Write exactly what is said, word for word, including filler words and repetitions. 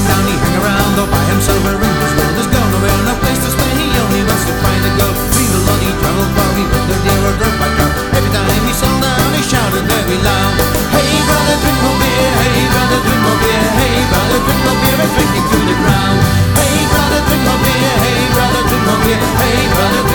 down, he hang around all by himself. Where in this world there's go nowhere, no place to stay. He only wants to find a girl. Dream a lot, he traveled far, he rode a deer or drove by car. Every time he saw down, he shouted very loud, hey brother, drink more beer, hey brother, drink more beer, hey brother, drink more beer, and drinking to the ground. Hey brother, drink more beer, hey brother, drink more beer, hey brother.